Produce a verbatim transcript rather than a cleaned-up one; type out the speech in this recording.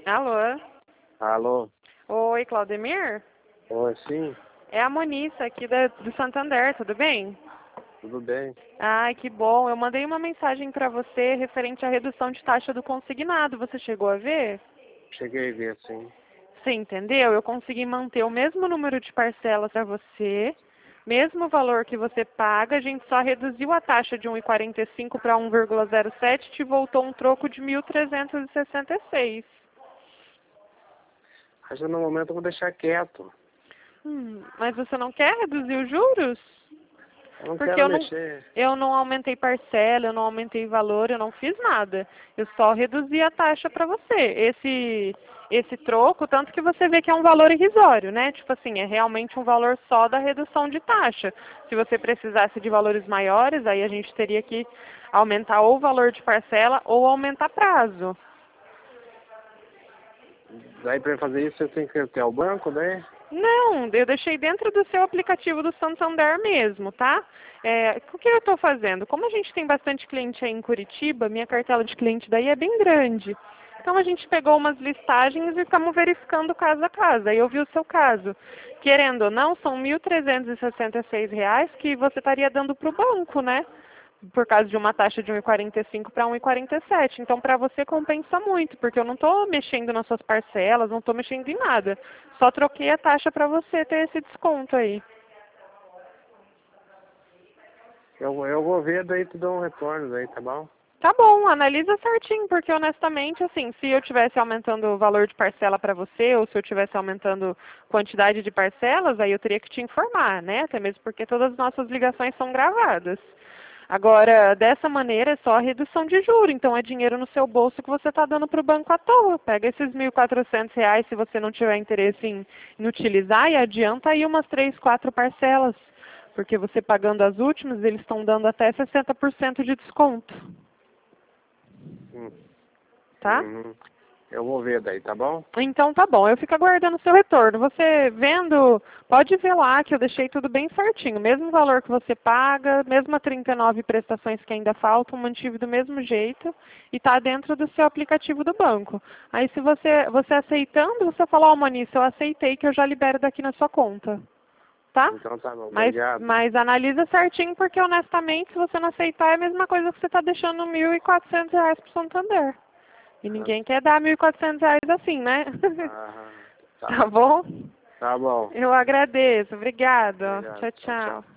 Alô? Alô? Oi, Claudemir? Oi, sim? É a Moniça aqui da, do Santander, tudo bem? Tudo bem? Ai, que bom. Eu mandei uma mensagem para você referente à redução de taxa do consignado. Você chegou a ver? Cheguei a ver, sim. Você entendeu? Eu consegui manter o mesmo número de parcelas para você, mesmo valor que você paga, a gente só reduziu a taxa de um vírgula quarenta e cinco para um vírgula zero sete e te voltou um troco de mil trezentos e sessenta e seis. Mas no momento eu vou deixar quieto. Hum, mas você não quer reduzir os juros? Eu não Porque quero eu não, mexer. eu não aumentei parcela, eu não aumentei valor, eu não fiz nada. Eu só reduzi a taxa para você. Esse, esse troco, tanto que você vê que é um valor irrisório, né? Tipo assim, é realmente um valor só da redução de taxa. Se você precisasse de valores maiores, aí a gente teria que aumentar ou o valor de parcela ou aumentar prazo. Daí para fazer isso eu tenho que ir até o banco, né? Não, eu deixei dentro do seu aplicativo do Santander mesmo, tá? É, o que eu estou fazendo? Como a gente tem bastante cliente aí em Curitiba, minha cartela de cliente daí é bem grande. Então a gente pegou umas listagens e estamos verificando caso a caso. Aí eu vi o seu caso. Querendo ou não, são mil trezentos e sessenta e seis reais que você estaria dando para o banco, né? Por causa de uma taxa de um vírgula quarenta e cinco para um vírgula quarenta e sete. Então, para você compensa muito, porque eu não estou mexendo nas suas parcelas, não estou mexendo em nada. Só troquei a taxa para você ter esse desconto aí. Eu, eu vou ver, daí tu dá um retorno daí, tá bom? Tá bom, analisa certinho, porque honestamente, assim, se eu tivesse aumentando o valor de parcela para você, ou se eu tivesse aumentando quantidade de parcelas, aí eu teria que te informar, né? Até mesmo porque todas as nossas ligações são gravadas. Agora, dessa maneira, é só a redução de juros. Então, é dinheiro no seu bolso que você está dando para o banco à toa. Pega esses mil e quatrocentos reais, se você não tiver interesse em, em utilizar, e adianta aí umas três, quatro parcelas. Porque você pagando as últimas, eles estão dando até sessenta por cento de desconto. Hum. Tá? Uhum. Eu vou ver daí, tá bom? Então tá bom, eu fico aguardando o seu retorno. Você vendo, pode ver lá que eu deixei tudo bem certinho. Mesmo valor que você paga, mesmo as trinta e nove prestações que ainda faltam, mantive do mesmo jeito e está dentro do seu aplicativo do banco. Aí se você, você aceitando, você fala, ó, oh, Moniça, eu aceitei que eu já libero daqui na sua conta. Tá? Então tá bom, Mas, obrigado. mas analisa certinho, porque honestamente, se você não aceitar, é a mesma coisa que você está deixando mil e quatrocentos reais para o Santander. E ninguém quer dar mil e quatrocentos reais assim, né? Ah, tá. Tá bom? Tá bom. Eu agradeço. Obrigada. Obrigado. Tchau, Tchau, tchau. tchau.